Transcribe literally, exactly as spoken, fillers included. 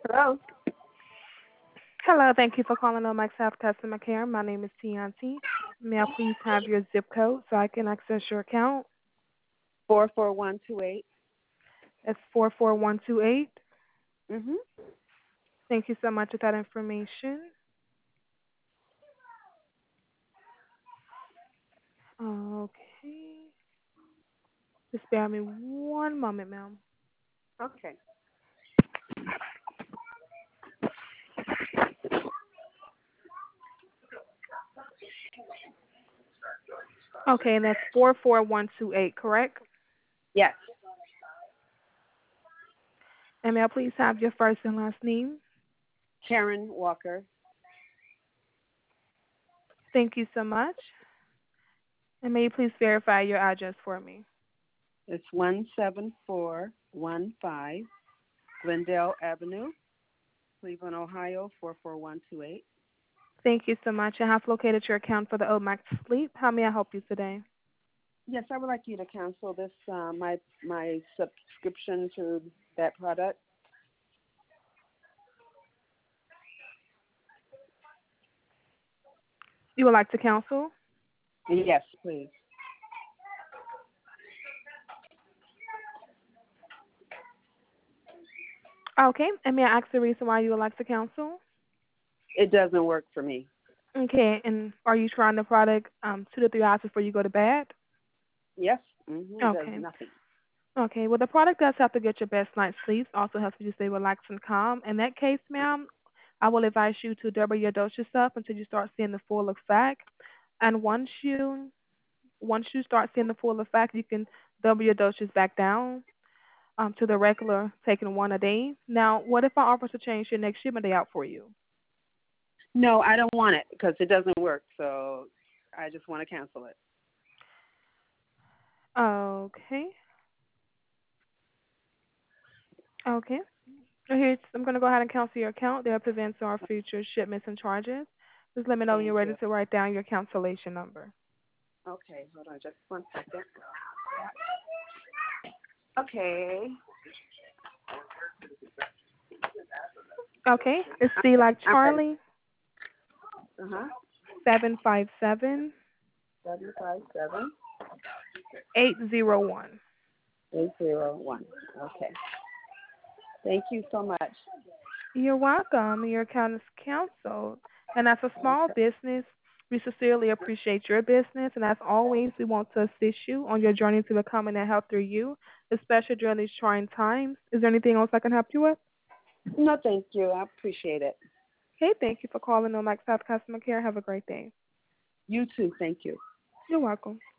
Hello. Hello, thank you for calling Omax Health Customer Care. My name is Tianti. May I please have your zip code so I can access your account? Four four one two eight. It's four four one two eight. Mhm. Thank you so much for that information. Okay. Just bear me one moment, ma'am. Okay. Okay, and that's four four one two eight, correct? Yes. And may I please have your first and last name? Karen Walker. Thank you so much. And may you please verify your address for me? It's one seven four one five Glendale Avenue, Cleveland, Ohio four four one two eight. Thank you so much. I have located your account for the Omax Sleep. How may I help you today? Yes, I would like you to cancel this uh, my my subscription to that product. You would like to cancel? Yes, please. Okay. And may I ask the reason why you would like to cancel? It doesn't work for me. Okay. And are you trying the product um, two to three hours before you go to bed? Yes. Mhm. It does Okay. nothing. Okay. Well, the product does have to get your best night's sleep. Also helps you to stay relaxed and calm. In that case, ma'am, I will advise you to double your doses up until you start seeing the full effect. And once you once you start seeing the full effect, you can double your doses back down um, to the regular, taking one a day. Now, what if I offer to change your next shipment day out for you? No, I don't want it because it doesn't work. So I just want to cancel it. Okay. Okay. So here, I'm going to go ahead and cancel your account. That prevents our future shipments and charges. Just let me know when you're Thank ready you. to write down your cancellation number. Okay, hold on just one second. Okay. Okay. It's C like I'm ready. Charlie, Uh huh. seven five seven, Seven five seven eight zero one. eight zero one. Okay. Thank you so much. You're welcome. Your account is canceled. And as a small Okay. business, we sincerely appreciate your business. And as always, we want to assist you on your journey to becoming a healthier you, especially during these trying times. Is there anything else I can help you with? No, thank you. I appreciate it. Okay, thank you for calling on Max South Customer Care. Have a great day. You too. Thank you. You're welcome.